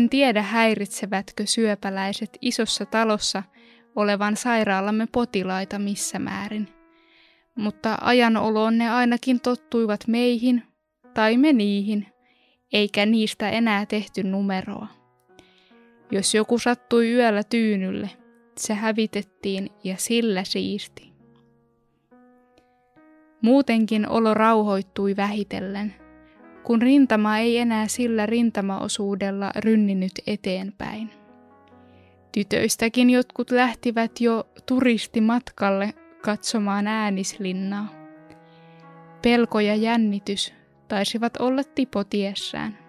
En tiedä, häiritsevätkö syöpäläiset isossa talossa olevan sairaalamme potilaita missä määrin, mutta ajan oloon ne ainakin tottuivat meihin tai me niihin, eikä niistä enää tehty numeroa. Jos joku sattui yöllä tyynylle, se hävitettiin ja sillä siisti. Muutenkin olo rauhoittui vähitellen, kun rintama ei enää sillä rintamaosuudella rynninyt eteenpäin. Tytöistäkin jotkut lähtivät jo turistimatkalle katsomaan Äänislinnaa. Pelko ja jännitys taisivat olla tipotiessään.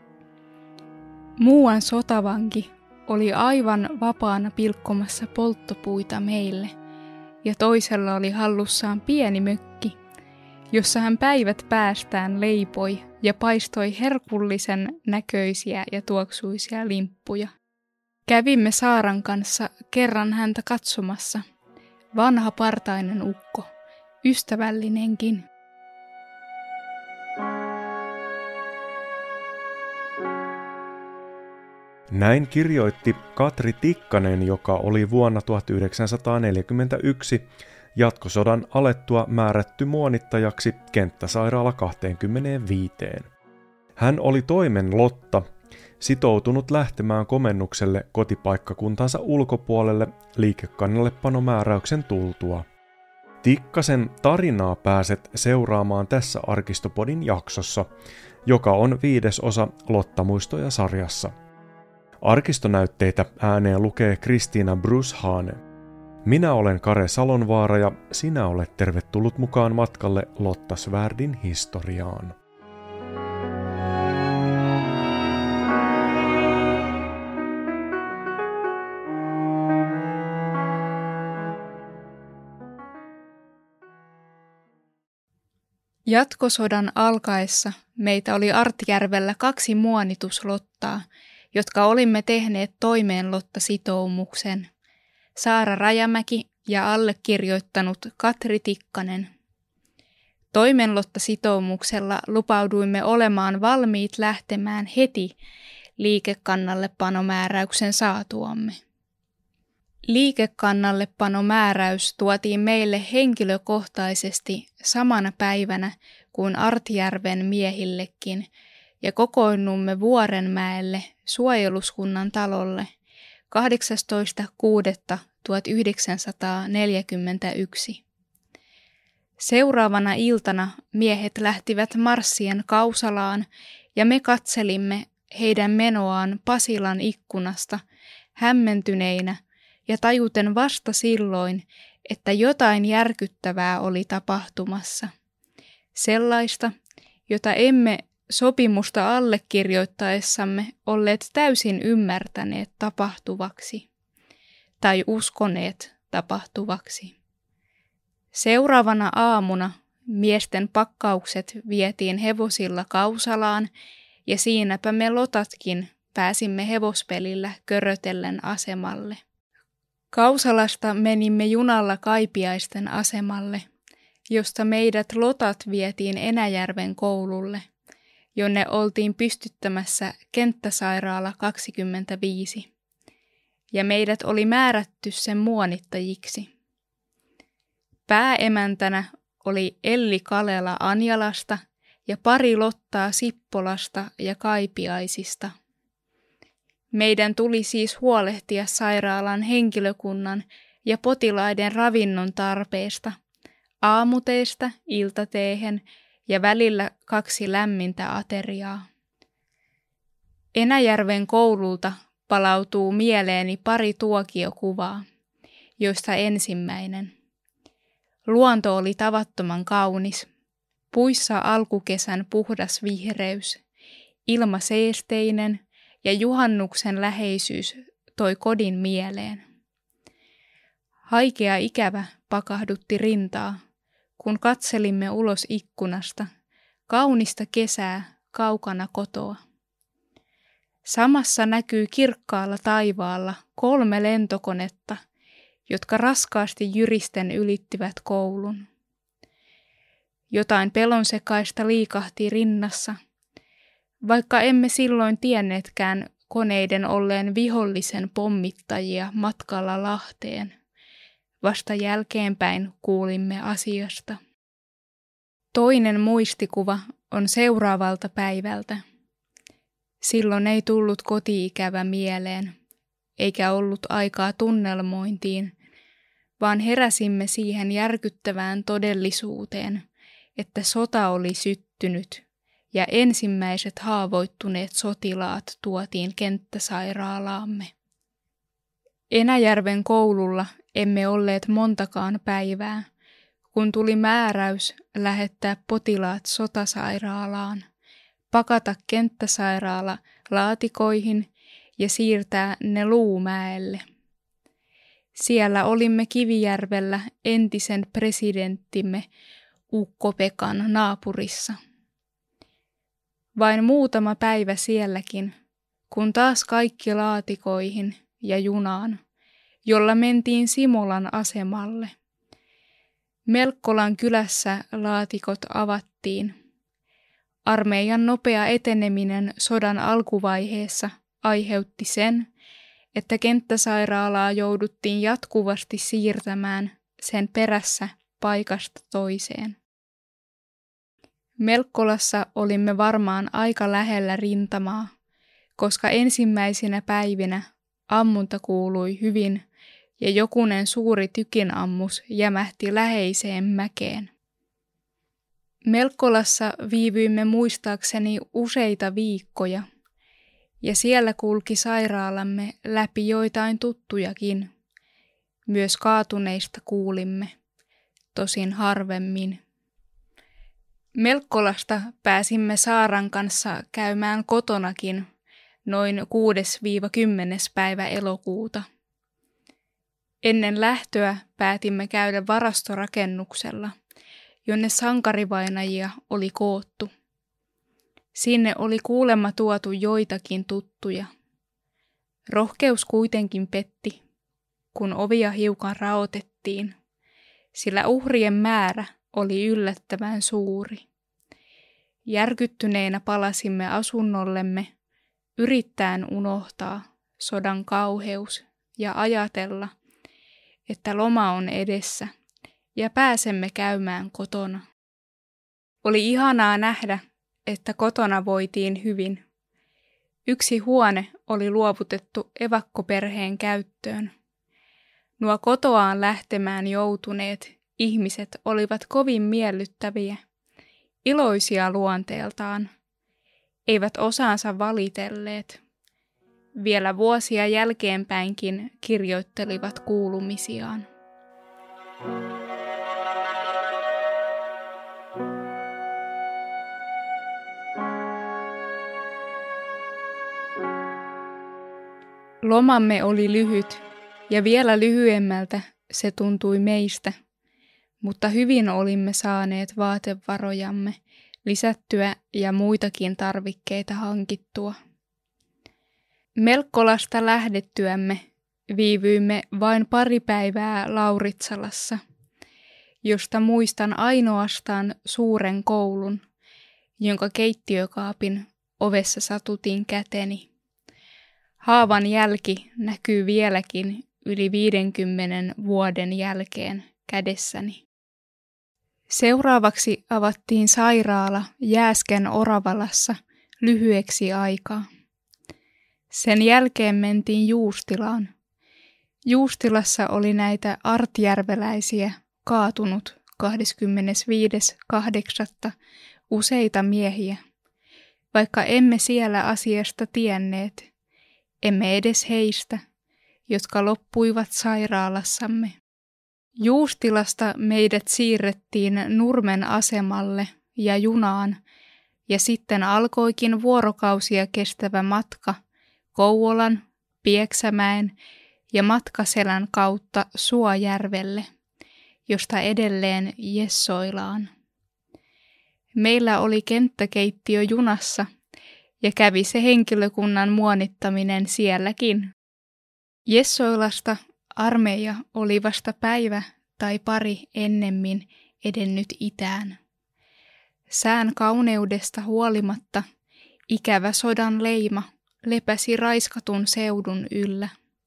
Muuan sotavanki oli aivan vapaana pilkkomassa polttopuita meille, ja toisella oli hallussaan pieni mökki, jossa hän päivät päästään leipoi ja paistoi herkullisen näköisiä ja tuoksuisia limppuja. Kävimme Saaran kanssa kerran häntä katsomassa. Vanha partainen ukko, ystävällinenkin. Näin kirjoitti Katri Tikkanen, joka oli vuonna 1941 jatkosodan alettua määrätty muonittajaksi kenttäsairaala 25. Hän oli toimen Lotta, sitoutunut lähtemään komennukselle kotipaikkakuntansa ulkopuolelle liikekannallepanomääräyksen tultua. Tikkasen tarinaa pääset seuraamaan tässä Arkistopodin jaksossa, joka on 5. osa Lotta-muistoja-sarjassa. Arkistonäytteitä ääneen lukee Kristiina Brushane. Minä olen Kare Salonvaara ja sinä olet tervetullut mukaan matkalle Lotta Svärdin historiaan. Jatkosodan alkaessa meitä oli Artjärvellä 2 muonituslottaa, jotka olimme tehneet toimeen Lotta-sitoumuksen. Saara Rajamäki ja allekirjoittanut Katri Tikkanen. Toimenlotta-sitoumuksella lupauduimme olemaan valmiit lähtemään heti liikekannallepanomääräyksen saatuamme. Liikekannallepanomääräys tuotiin meille henkilökohtaisesti samana päivänä kuin Artjärven miehillekin, ja kokoonnumme Vuorenmäelle suojeluskunnan talolle 18.6.1941. Seuraavana iltana miehet lähtivät marssien Kausalaan ja me katselimme heidän menoaan Pasilan ikkunasta hämmentyneinä ja tajuten vasta silloin, että jotain järkyttävää oli tapahtumassa. Sellaista, jota emme sopimusta allekirjoittaessamme olleet täysin ymmärtäneet tapahtuvaksi tai uskoneet tapahtuvaksi. Seuraavana aamuna miesten pakkaukset vietiin hevosilla Kausalaan ja siinäpä me lotatkin pääsimme hevospelillä körötellen asemalle. Kausalasta menimme junalla Kaipiaisten asemalle, josta meidät lotat vietiin Enäjärven koululle, jonne oltiin pystyttämässä kenttäsairaala 25, ja meidät oli määrätty sen muonittajiksi. Pääemäntänä oli Elli Kalela Anjalasta ja pari lottaa Sippolasta ja Kaipiaisista. Meidän tuli siis huolehtia sairaalan henkilökunnan ja potilaiden ravinnon tarpeesta, aamuteesta iltateehen ja välillä 2 lämmintä ateriaa. Enäjärven koululta palautuu mieleeni pari tuokiokuvaa, joista ensimmäinen. Luonto oli tavattoman kaunis, puissa alkukesän puhdas vihreys, ilma seesteinen ja juhannuksen läheisyys toi kodin mieleen. Haikea ikävä pakahdutti rintaa, kun katselimme ulos ikkunasta kaunista kesää kaukana kotoa. Samassa näkyy kirkkaalla taivaalla 3 lentokonetta, jotka raskaasti jyristen ylittivät koulun. Jotain pelonsekaista liikahti rinnassa, vaikka emme silloin tienneetkään, koneiden olleen vihollisen pommittajia matkalla Lahteen. Vasta jälkeenpäin kuulimme asiasta. Toinen muistikuva on seuraavalta päivältä. Silloin ei tullut koti-ikävä mieleen, eikä ollut aikaa tunnelmointiin, vaan heräsimme siihen järkyttävään todellisuuteen, että sota oli syttynyt ja ensimmäiset haavoittuneet sotilaat tuotiin kenttäsairaalaamme. Enäjärven koululla emme olleet montakaan päivää, kun tuli määräys lähettää potilaat sotasairaalaan, pakata kenttäsairaala laatikoihin ja siirtää ne Luumäelle. Siellä olimme Kivijärvellä entisen presidenttimme Ukko-Pekan naapurissa. Vain muutama päivä sielläkin, kun taas kaikki laatikoihin ja junaan, jolla mentiin Simolan asemalle. Melkkolan kylässä laatikot avattiin. Armeijan nopea eteneminen sodan alkuvaiheessa aiheutti sen, että kenttäsairaalaa jouduttiin jatkuvasti siirtämään sen perässä paikasta toiseen. Melkkolassa olimme varmaan aika lähellä rintamaa, koska ensimmäisinä päivinä ammunta kuului hyvin ja jokunen suuri tykinammus jämähti läheiseen mäkeen. Melkkolassa viivyimme muistaakseni useita viikkoja, ja siellä kulki sairaalamme läpi joitain tuttujakin. Myös kaatuneista kuulimme, tosin harvemmin. Melkkolasta pääsimme Saaran kanssa käymään kotonakin noin 6-10. päivä elokuuta. Ennen lähtöä päätimme käydä varastorakennuksella, jonne sankarivainajia oli koottu. Sinne oli kuulemma tuotu joitakin tuttuja. Rohkeus kuitenkin petti, kun ovia hiukan raotettiin, sillä uhrien määrä oli yllättävän suuri. Järkyttyneinä palasimme asunnollemme, yrittäen unohtaa sodan kauheus ja ajatella, että loma on edessä ja pääsemme käymään kotona. Oli ihanaa nähdä, että kotona voitiin hyvin. Yksi huone oli luovutettu evakkoperheen käyttöön. Nuo kotoaan lähtemään joutuneet ihmiset olivat kovin miellyttäviä, iloisia luonteeltaan, eivät osaansa valitelleet. Vielä vuosia jälkeenpäinkin kirjoittelivat kuulumisiaan. Lomamme oli lyhyt ja vielä lyhyemmältä se tuntui meistä, mutta hyvin olimme saaneet vaatevarojamme lisättyä ja muitakin tarvikkeita hankittua. Melkkolasta lähdettyämme viivyimme vain pari päivää Lauritsalassa, josta muistan ainoastaan suuren koulun, jonka keittiökaapin ovessa satutin käteni. Haavan jälki näkyy vieläkin yli 50 vuoden jälkeen kädessäni. Seuraavaksi avattiin sairaala Jääsken Oravalassa lyhyeksi aikaa. Sen jälkeen mentiin Juustilaan. Juustilassa oli näitä artjärveläisiä kaatunut 25.8. useita miehiä, vaikka emme siellä asiasta tienneet, emme edes heistä, jotka loppuivat sairaalassamme. Juustilasta meidät siirrettiin Nurmen asemalle ja junaan, ja sitten alkoikin vuorokausia kestävä matka Kouvolan, Pieksämäen ja Matkaselän kautta Suojärvelle, josta edelleen jessoillaan. Meillä oli kenttäkeittiö junassa ja kävi se henkilökunnan muonittaminen sielläkin. Jessoilasta armeija oli vasta päivä tai pari ennemmin edennyt itään. Sään kauneudesta huolimatta ikävä sodan leima lepäsi raiskatun seudun yllä.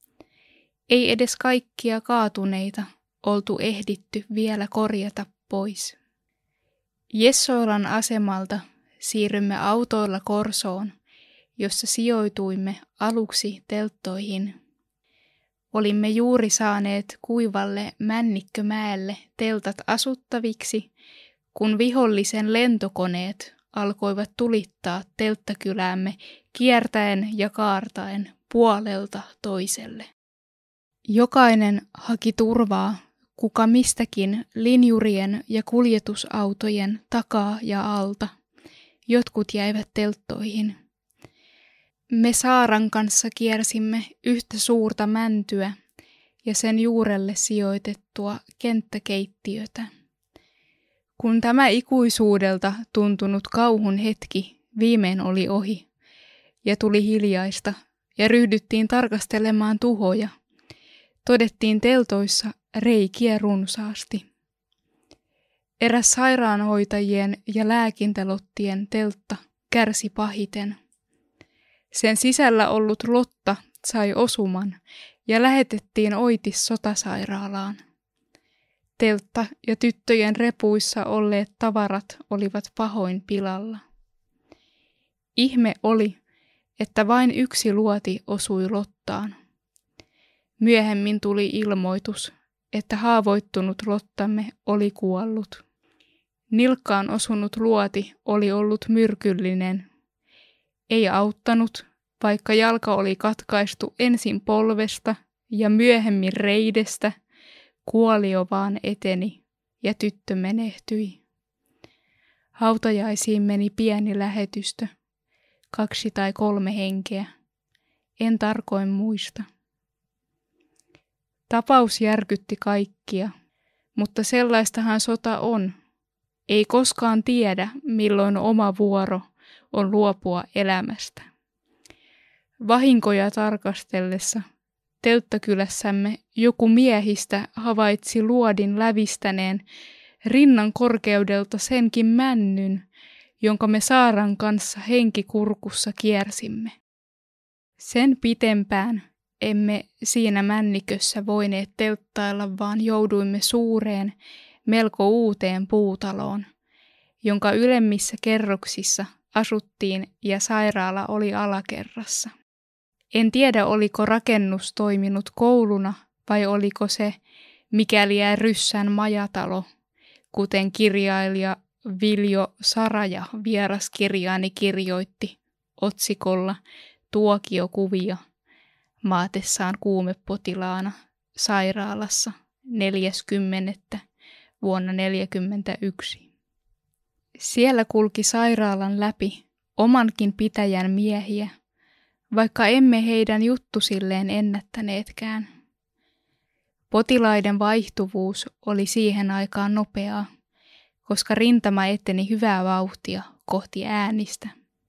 Ei edes kaikkia kaatuneita oltu ehditty vielä korjata pois. Jessoilan asemalta siirrymme autoilla Korsoon, jossa sijoituimme aluksi telttoihin. Olimme juuri saaneet kuivalle Männikkömäelle teltat asuttaviksi, kun vihollisen lentokoneet alkoivat tulittaa telttakyläämme kiertäen ja kaartaen puolelta toiselle. Jokainen haki turvaa, kuka mistäkin linjurien ja kuljetusautojen takaa ja alta. Jotkut jäivät telttoihin. Me Saaran kanssa kiersimme yhtä suurta mäntyä ja sen juurelle sijoitettua kenttäkeittiötä. Kun tämä ikuisuudelta tuntunut kauhun hetki viimein oli ohi ja tuli hiljaista ja ryhdyttiin tarkastelemaan tuhoja, todettiin teltoissa reikiä runsaasti. Eräs sairaanhoitajien ja lääkintälottien teltta kärsi pahiten. Sen sisällä ollut Lotta sai osuman ja lähetettiin Oitis sotasairaalaan. Teltta ja tyttöjen repuissa olleet tavarat olivat pahoin pilalla. Ihme oli, että vain yksi luoti osui Lottaan. Myöhemmin tuli ilmoitus, että haavoittunut Lottamme oli kuollut. Nilkkaan osunut luoti oli ollut myrkyllinen. Ei auttanut, vaikka jalka oli katkaistu ensin polvesta ja myöhemmin reidestä, kuolio vaan eteni ja tyttö menehtyi. Hautajaisiin meni pieni lähetystö, 2 tai 3 henkeä. En tarkoin muista. Tapaus järkytti kaikkia, mutta sellaistahan sota on. Ei koskaan tiedä, milloin oma vuoro on luopua elämästä. Vahinkoja tarkastellessa telttakylässämme joku miehistä havaitsi luodin lävistäneen rinnan korkeudelta senkin männyn, jonka me Saaran kanssa henkikurkussa kiersimme. Sen pitempään emme siinä männikössä voineet telttailla, vaan jouduimme suureen, melko uuteen puutaloon, jonka ylemmissä kerroksissa asuttiin ja sairaala oli alakerrassa. En tiedä, oliko rakennus toiminut kouluna vai oliko se, mikäli jää Ryssän majatalo, kuten kirjailija Viljo Saraja vieraskirjaani kirjoitti otsikolla Tuokiokuvia maatessaan kuumepotilaana sairaalassa 4.10. vuonna 1941. Siellä kulki sairaalan läpi omankin pitäjän miehiä, vaikka emme heidän juttusilleen ennättäneetkään. Potilaiden vaihtuvuus oli siihen aikaan nopeaa, koska rintama eteni hyvää vauhtia kohti Äänistä.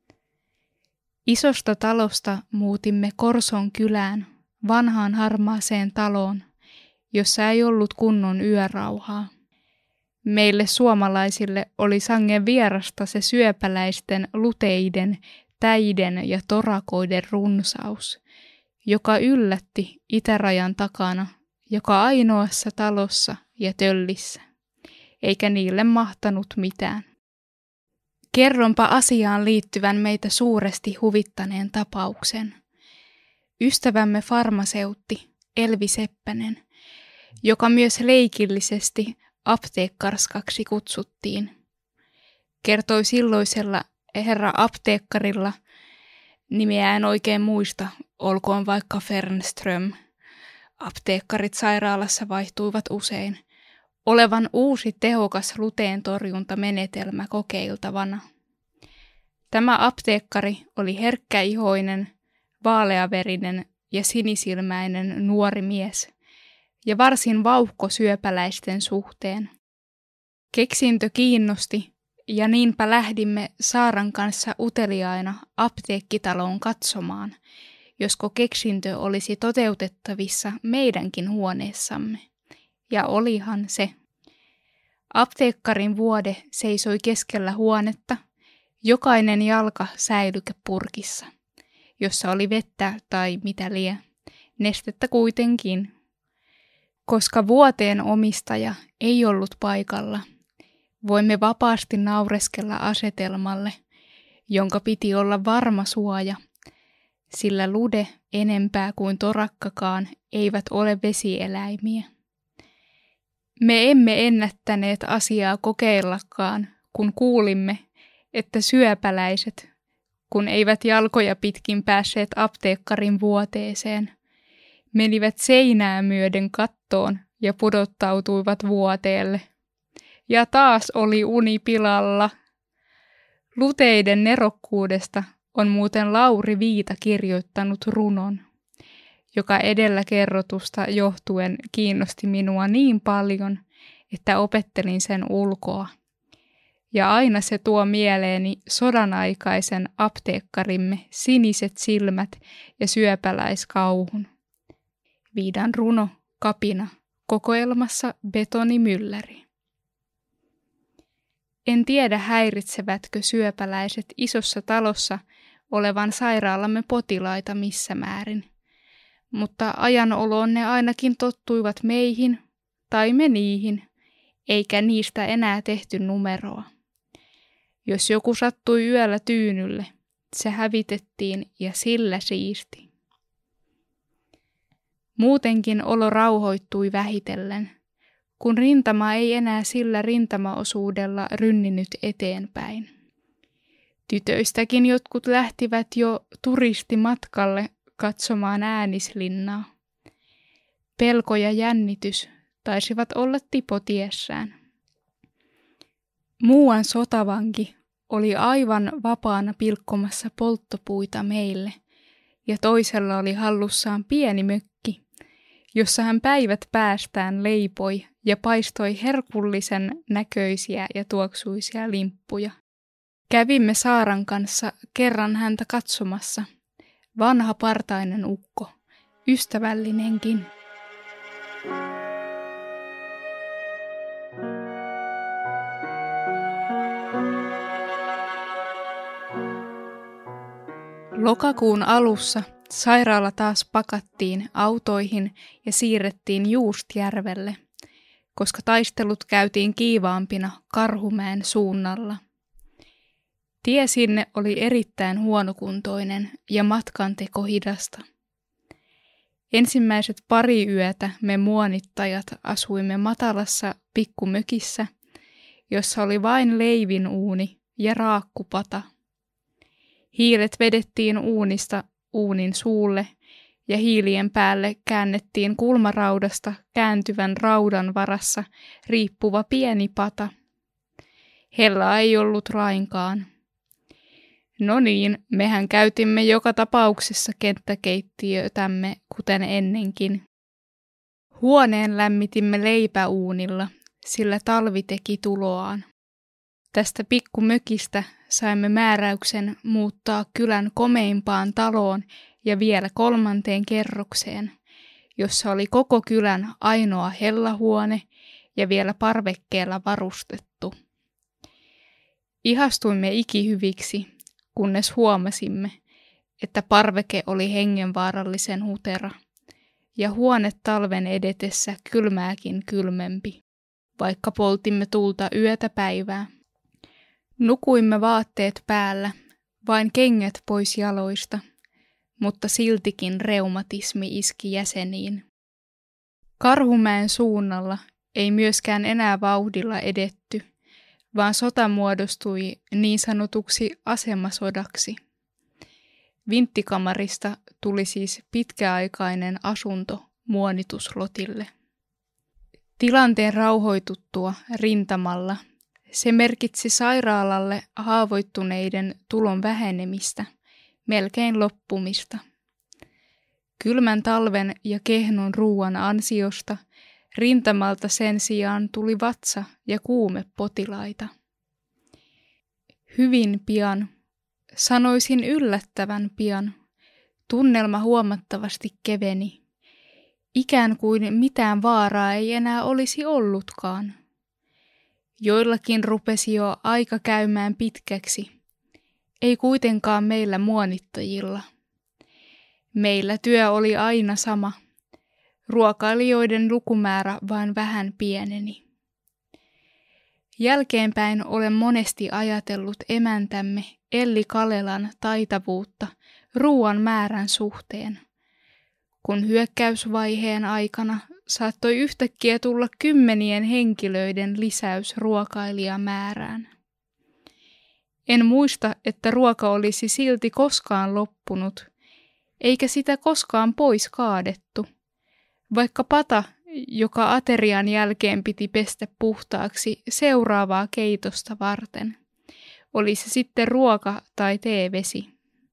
Isosta talosta muutimme Korson kylään, vanhaan harmaaseen taloon, jossa ei ollut kunnon yörauhaa. Meille suomalaisille oli sangen vierasta se syöpäläisten, luteiden, täiden ja torakoiden runsaus, joka yllätti itärajan takana joka ainoassa talossa ja töllissä, eikä niille mahtanut mitään. Kerronpa asiaan liittyvän meitä suuresti huvittaneen tapauksen. Ystävämme farmaseutti Elvi Seppänen, joka myös leikillisesti apteekkarskaksi kutsuttiin, kertoi silloisella herra apteekkarilla, nimeä en oikein muista, olkoon vaikka Fernström, apteekkarit sairaalassa vaihtuivat usein, olevan uusi tehokas luteen torjuntamenetelmä kokeiltavana. Tämä apteekkari oli herkkäihoinen, vaaleaverinen ja sinisilmäinen nuori mies ja varsin vauhko syöpäläisten suhteen. Keksintö kiinnosti ja niinpä lähdimme Saaran kanssa uteliaina apteekkitaloon katsomaan, josko keksintö olisi toteutettavissa meidänkin huoneessamme. Ja olihan se. Apteekkarin vuode seisoi keskellä huonetta, jokainen jalka säilykepurkissa, jossa oli vettä tai mitä lie, nestettä kuitenkin. Koska vuoteen omistaja ei ollut paikalla, voimme vapaasti naureskella asetelmalle, jonka piti olla varma suoja, sillä lude enempää kuin torakkakaan eivät ole vesieläimiä. Me emme ennättäneet asiaa kokeillakaan, kun kuulimme, että syöpäläiset, kun eivät jalkoja pitkin päässeet apteekkarin vuoteeseen, menivät seinää myöden kattoon ja pudottautuivat vuoteelle. Ja taas oli uni pilalla. Luteiden nerokkuudesta on muuten Lauri Viita kirjoittanut runon, joka edellä kerrotusta johtuen kiinnosti minua niin paljon, että opettelin sen ulkoa. Ja aina se tuo mieleeni sodanaikaisen apteekkarimme siniset silmät ja syöpäläiskauhun. Viidan runo, kapina, kokoelmassa betonimylläri. En tiedä häiritsevätkö syöpäläiset isossa talossa olevan sairaalamme potilaita missä määrin, mutta ajanoloon ne ainakin tottuivat meihin tai me niihin, eikä niistä enää tehty numeroa. Jos joku sattui yöllä tyynylle, se hävitettiin ja sillä siisti. Muutenkin olo rauhoittui vähitellen, kun rintama ei enää sillä rintamaosuudella rynninyt eteenpäin. Tytöistäkin jotkut lähtivät jo turistimatkalle katsomaan Äänislinnaa. Pelko ja jännitys taisivat olla tipotiessään. Muuan sotavanki oli aivan vapaana pilkkomassa polttopuita meille, ja toisella oli hallussaan pieni mökki, jossa hän päivät päästään leipoi ja paistoi herkullisen näköisiä ja tuoksuisia limppuja. Kävimme Saaran kanssa kerran häntä katsomassa. Vanha partainen ukko, ystävällinenkin. Lokakuun alussa sairaala taas pakattiin autoihin ja siirrettiin Juustjärvelle, koska taistelut käytiin kiivaampina Karhumäen suunnalla. Tie sinne oli erittäin huonokuntoinen ja matkanteko hidasta. Ensimmäiset pari yötä me muonittajat asuimme matalassa pikkumökissä, jossa oli vain leivinuuni ja raakkupata. Hiilet vedettiin uunista uunin suulle ja hiilien päälle käännettiin kulmaraudasta kääntyvän raudan varassa riippuva pieni pata. Hella ei ollut lainkaan. No niin, mehän käytimme joka tapauksessa kenttäkeittiötämme kuten ennenkin. Huoneen lämmitimme leipäuunilla, sillä talvi teki tuloaan. Tästä pikkumökistä saimme määräyksen muuttaa kylän komeimpaan taloon ja vielä 3. kerrokseen, jossa oli koko kylän ainoa hellahuone ja vielä parvekkeella varustettu. Ihastuimme ikihyviksi, kunnes huomasimme, että parveke oli hengenvaarallisen hutera ja huone talven edetessä kylmääkin kylmempi, vaikka poltimme tulta yötä päivää. Nukuimme vaatteet päällä, vain kengät pois jaloista, mutta siltikin reumatismi iski jäseniin. Karhumäen suunnalla ei myöskään enää vauhdilla edetty, vaan sota muodostui niin sanotuksi asemasodaksi. Vinttikamarista tuli siis pitkäaikainen asunto muonituslotille. Tilanteen rauhoituttua rintamalla se merkitsi sairaalalle haavoittuneiden tulon vähenemistä, melkein loppumista. Kylmän talven ja kehnon ruuan ansiosta rintamalta sen sijaan tuli vatsa- ja kuumepotilaita. Hyvin pian, sanoisin yllättävän pian, tunnelma huomattavasti keveni. Ikään kuin mitään vaaraa ei enää olisi ollutkaan. Joillakin rupesi jo aika käymään pitkäksi, ei kuitenkaan meillä muonittajilla. Meillä työ oli aina sama. Ruokailijoiden lukumäärä vain vähän pieneni. Jälkeenpäin olen monesti ajatellut emäntämme Elli Kalelan taitavuutta ruoan määrän suhteen, kun hyökkäysvaiheen aikana saattoi yhtäkkiä tulla 10 henkilöiden lisäys ruokailijamäärään. En muista, että ruoka olisi silti koskaan loppunut, eikä sitä koskaan pois kaadettu, vaikka pata, joka aterian jälkeen piti pestä puhtaaksi seuraavaa keitosta varten, oli se sitten ruoka tai teevesi.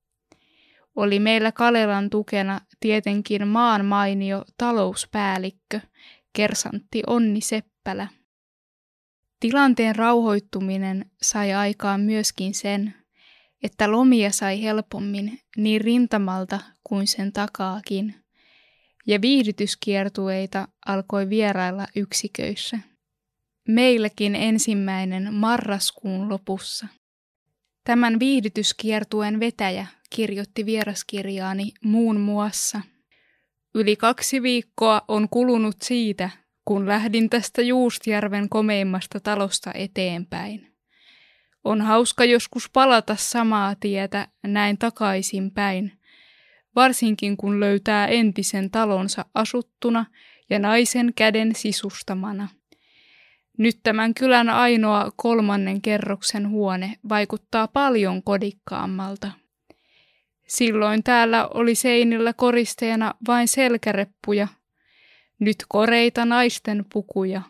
Oli meillä Kalelan tukena tietenkin maan mainio talouspäällikkö, kersantti Onni Seppälä. Tilanteen rauhoittuminen sai aikaan myöskin sen, että lomia sai helpommin niin rintamalta kuin sen takaakin, ja viihdytyskiertueita alkoi vierailla yksiköissä. Meilläkin ensimmäinen marraskuun lopussa. Tämän viihdytyskiertueen vetäjä kirjoitti vieraskirjaani muun muassa: Yli 2 viikkoa on kulunut siitä, kun lähdin tästä Juustjärven komeimmasta talosta eteenpäin. On hauska joskus palata samaa tietä näin takaisinpäin, varsinkin kun löytää entisen talonsa asuttuna ja naisen käden sisustamana. Nyt tämän kylän ainoa 3. kerroksen huone vaikuttaa paljon kodikkaammalta. Silloin täällä oli seinillä koristeena vain selkäreppuja, nyt koreita naisten pukuja.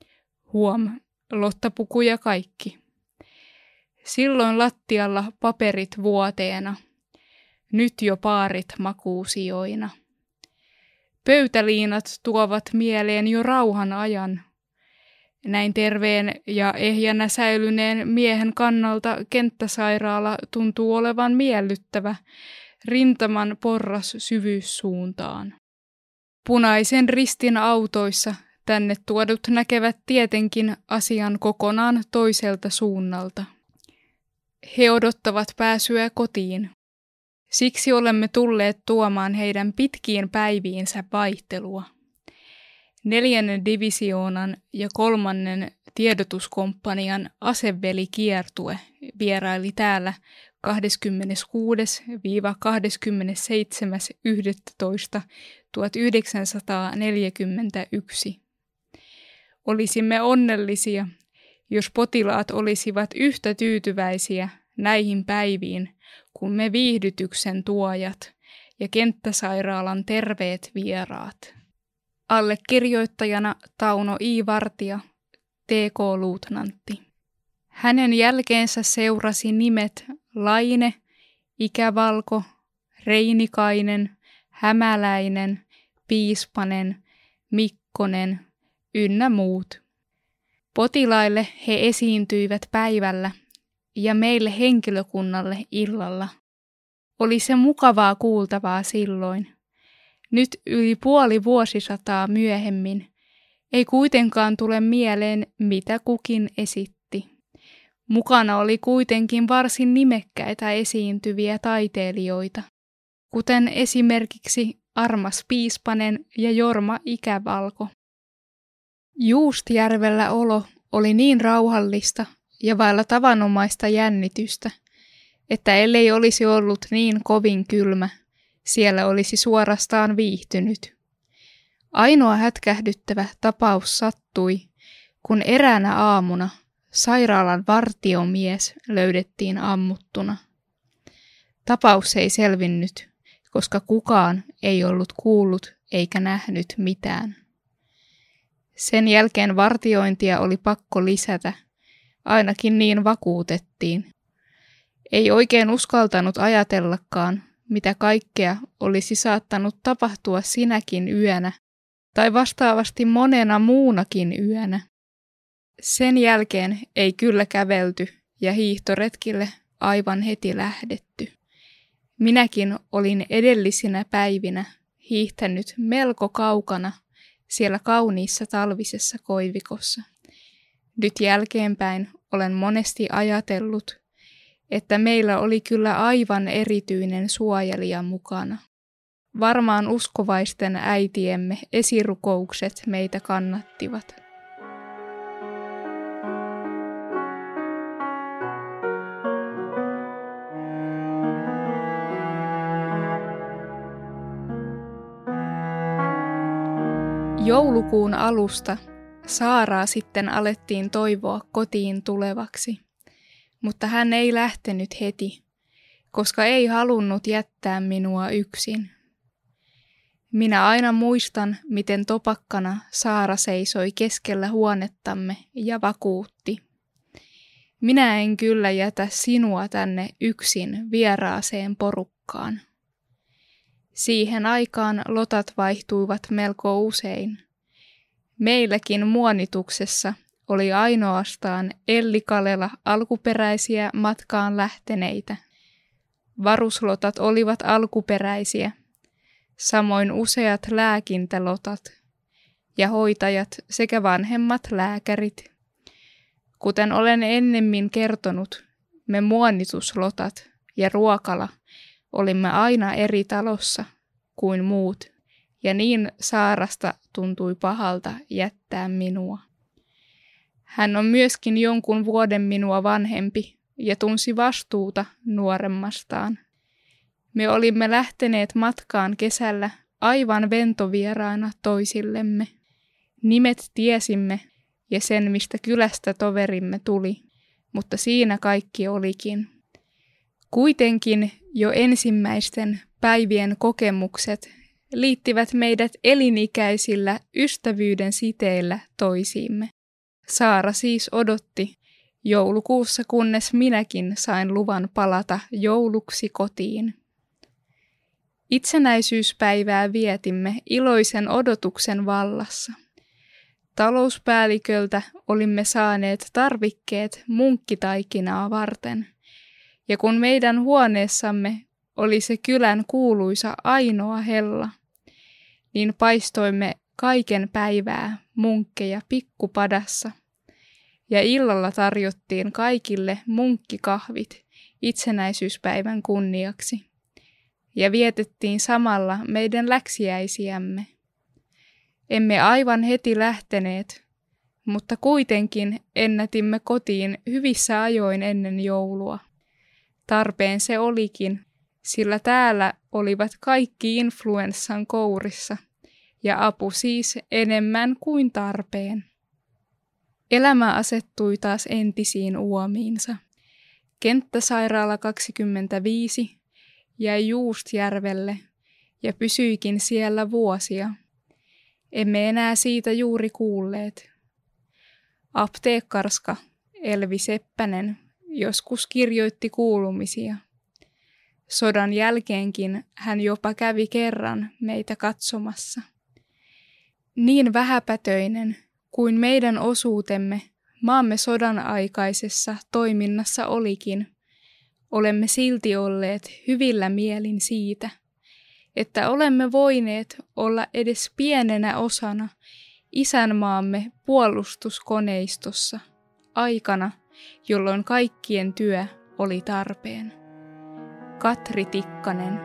Lottapukuja kaikki. Silloin lattialla paperit vuoteena, nyt jo paarit makuusijoina. Pöytäliinat tuovat mieleen jo rauhan ajan. Näin terveen ja ehjänä säilyneen miehen kannalta kenttäsairaala tuntuu olevan miellyttävä rintaman porras syvyyssuuntaan. Punaisen ristin autoissa tänne tuodut näkevät tietenkin asian kokonaan toiselta suunnalta. He odottavat pääsyä kotiin. Siksi olemme tulleet tuomaan heidän pitkiin päiviinsä vaihtelua. 4. divisioonan ja 3. tiedotuskomppanian asevelikiertue vieraili täällä 26.–27.11.1941. Olisimme onnellisia, jos potilaat olisivat yhtä tyytyväisiä näihin päiviin kuin me viihdytyksen tuojat ja kenttäsairaalan terveet vieraat. Allekirjoittajana Tauno I. Vartija, TK-luutnantti. Hänen jälkeensä seurasi nimet Laine, Ikävalko, Reinikainen, Hämäläinen, Piispanen, Mikkonen ynnä muut. Potilaille he esiintyivät päivällä ja meille henkilökunnalle illalla. Oli se mukavaa kuultavaa silloin. Nyt yli puoli vuosisataa myöhemmin ei kuitenkaan tule mieleen, mitä kukin esitti. Mukana oli kuitenkin varsin nimekkäitä esiintyviä taiteilijoita, kuten esimerkiksi Armas Piispanen ja Jorma Ikävalko. Juustjärvellä olo oli niin rauhallista ja vailla tavanomaista jännitystä, että ellei olisi ollut niin kovin kylmä, siellä olisi suorastaan viihtynyt. Ainoa hätkähdyttävä tapaus sattui, kun eräänä aamuna sairaalan vartiomies löydettiin ammuttuna. Tapaus ei selvinnyt, koska kukaan ei ollut kuullut eikä nähnyt mitään. Sen jälkeen vartiointia oli pakko lisätä, ainakin niin vakuutettiin. Ei oikein uskaltanut ajatellakaan, mitä kaikkea olisi saattanut tapahtua sinäkin yönä, tai vastaavasti monena muunakin yönä. Sen jälkeen ei kyllä kävelty ja hiihtoretkille aivan heti lähdetty. Minäkin olin edellisinä päivinä hiihtänyt melko kaukana siellä kauniissa talvisessa koivikossa. Nyt jälkeenpäin olen monesti ajatellut, että meillä oli kyllä aivan erityinen suojelija mukana. varmaan uskovaisten äitiemme esirukoukset meitä kannattivat. Joulukuun alusta Saaraa sitten alettiin toivoa kotiin tulevaksi, mutta hän ei lähtenyt heti, koska ei halunnut jättää minua yksin. Minä aina muistan, miten topakkana Saara seisoi keskellä huonettamme ja vakuutti. Minä en kyllä jätä sinua tänne yksin vieraaseen porukkaan. Siihen aikaan lotat vaihtuivat melko usein. Meilläkin muonituksessa oli ainoastaan Elli Kalela alkuperäisiä matkaan lähteneitä. Varuslotat olivat alkuperäisiä, samoin useat lääkintälotat ja hoitajat sekä vanhemmat lääkärit. Kuten olen ennemmin kertonut, me muonituslotat ja Ruokala olimme aina eri talossa kuin muut, ja niin Saarasta tuntui pahalta jättää minua. Hän on myöskin jonkun vuoden minua vanhempi ja tunsi vastuuta nuoremmastaan. Me olimme lähteneet matkaan kesällä aivan ventovieraana toisillemme. Nimet tiesimme ja sen, mistä kylästä toverimme tuli, mutta siinä kaikki olikin. Kuitenkin jo ensimmäisten päivien kokemukset liittivät meidät elinikäisillä ystävyyden siteillä toisiimme. Saara siis odotti joulukuussa, kunnes minäkin sain luvan palata jouluksi kotiin. Itsenäisyyspäivää vietimme iloisen odotuksen vallassa. Talouspäälliköltä olimme saaneet tarvikkeet munkkitaikinaa varten, ja kun meidän huoneessamme oli se kylän kuuluisa ainoa hella, niin paistoimme kaiken päivää munkkeja pikkupadassa, ja illalla tarjottiin kaikille munkkikahvit itsenäisyyspäivän kunniaksi, ja vietettiin samalla meidän läksiäisiämme. Emme aivan heti lähteneet, mutta kuitenkin ennätimme kotiin hyvissä ajoin ennen joulua. Tarpeen se olikin, sillä täällä olivat kaikki influenssan kourissa, ja apu siis enemmän kuin tarpeen. Elämä asettui taas entisiin uomiinsa. Kenttäsairaala 25 jäi Juustjärvelle ja pysyikin siellä vuosia. Emme enää siitä juuri kuulleet. Apteekkarska Elvi Seppänen joskus kirjoitti kuulumisia. Sodan jälkeenkin hän jopa kävi kerran meitä katsomassa. Niin vähäpätöinen kuin meidän osuutemme maamme sodan aikaisessa toiminnassa olikin, olemme silti olleet hyvillä mielin siitä, että olemme voineet olla edes pienenä osana isänmaamme puolustuskoneistossa aikana, jolloin kaikkien työ oli tarpeen. Katri Tikkanen.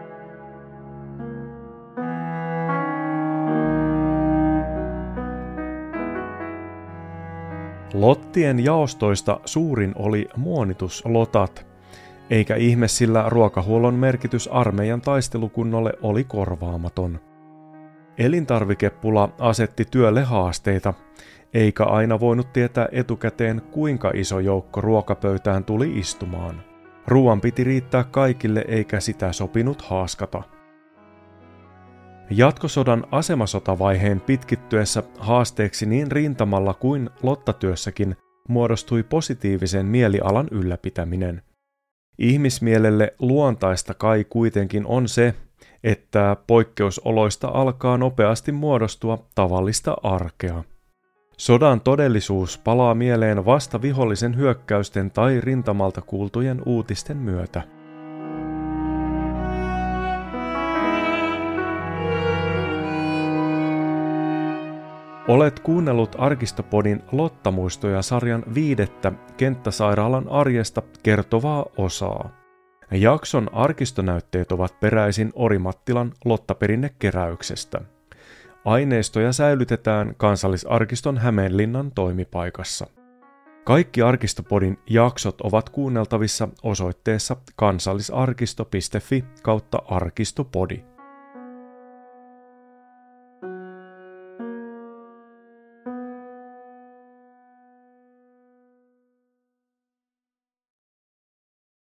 Lottien jaostoista suurin oli muonituslotat, eikä ihme, sillä ruokahuollon merkitys armeijan taistelukunnolle oli korvaamaton. Elintarvikepula asetti työlle haasteita, eikä aina voinut tietää etukäteen, kuinka iso joukko ruokapöytään tuli istumaan. Ruoan piti riittää kaikille, eikä sitä sopinut haaskata. Jatkosodan asemasotavaiheen pitkittyessä haasteeksi niin rintamalla kuin lottatyössäkin muodostui positiivisen mielialan ylläpitäminen. Ihmismielelle luontaista kai kuitenkin on se, että poikkeusoloista alkaa nopeasti muodostua tavallista arkea. Sodan todellisuus palaa mieleen vasta vihollisen hyökkäysten tai rintamalta kuultujen uutisten myötä. Olet kuunnellut Arkistopodin Lottamuistoja-sarjan 5. Kenttäsairaalan arjesta kertovaa osaa. Jakson arkistonäytteet ovat peräisin Orimattilan Lottaperinnekeräyksestä. Aineistoja säilytetään Kansallisarkiston Hämeenlinnan toimipaikassa. Kaikki Arkistopodin jaksot ovat kuunneltavissa osoitteessa kansallisarkisto.fi/arkistopodi.